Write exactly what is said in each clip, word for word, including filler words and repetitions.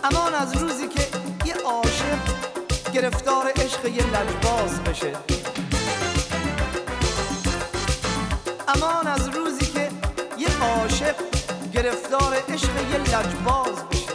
امان از روزی که یه عاشق گرفتار عشق یه لجباز بشه. امان از روزی که یه عاشق گرفتار عشق یه لجباز بشه.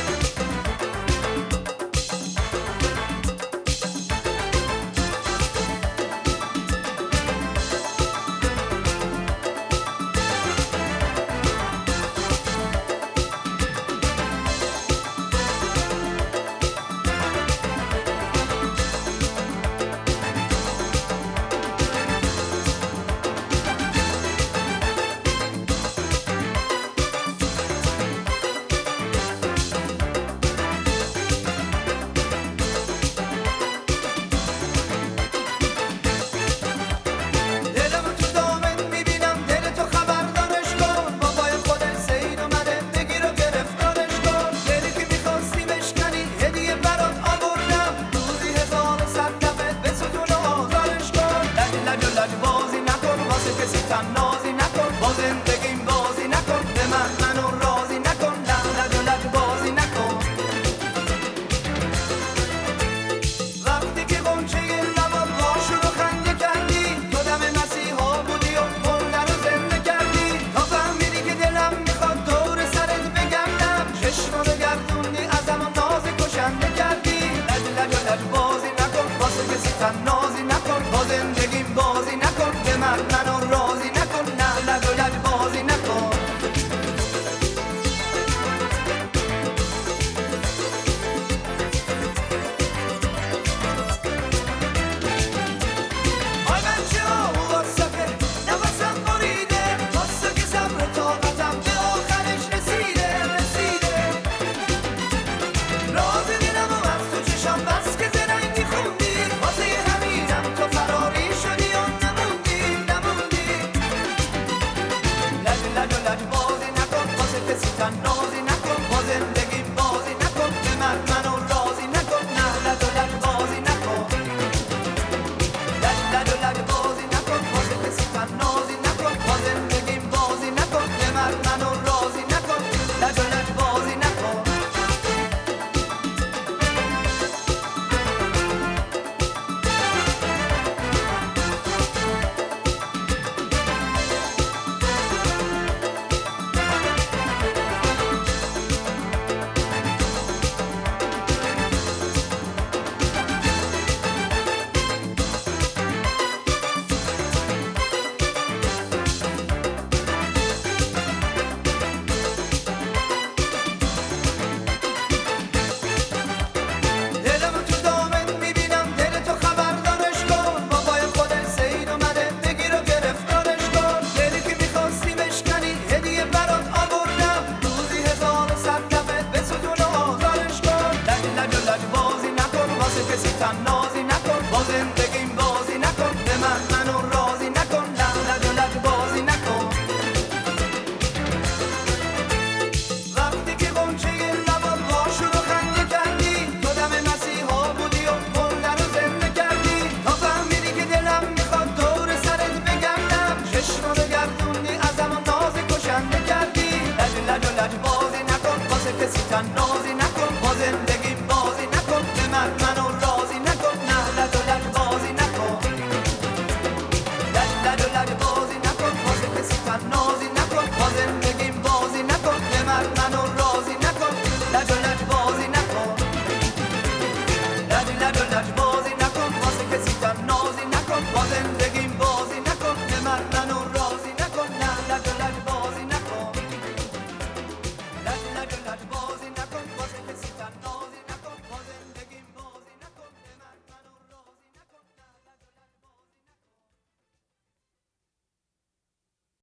نازی نکن با زندگیم بازی نکن به من منو راضی نکن لج و لج بازی نکن. وقتی که غنچه لبات وا شد و خنده کردی تو دم مسیحا بودی و مردن رو زنده کردی تا فهمیدی که دلم میخواد دور سرت بگردم چشمو بگردوندی ازم و ناز کشنده کردی لج لج و لج بازی نکن واسه کسی نازی نکن با زندگیم بازی نکن به من منو راضی نکن نه لج و لج بازی نکن. آی بچه ها واسه که نفسم بریده واسه که صبر طاقتم به آخرش رسیده رسیده راضی دلم و از تو چشم بس که زرنگی خوندی واسه همینم تو فراری شدی و نموندی نموندی لج لج و لج بازی نکن واسه کسی نازی نکن با زندگی بازی نکن به من منو راضی نکن نه لج و لج بازی نکن لج لج و لج بازی نکن واسه کسی نازی نکن با زندگی بازی نکن به من منو راضی نکن لج و لج بازی نکن. نازی نکن با زندگیم بازی نکن به من منو راضی نکن لج و لج بازی نکن. وقتی که غنچه لبات وا شد و خنده کردی تو دم مسیحا بودی و مردن رو زنده کردی تا فهمیدی که دلم میخواد دور سرت بگردم چشمو بگردوندی ازم و ناز کشنده کردی لج لج و لج بازی نکن واسه کسی نازی نکن با زندگی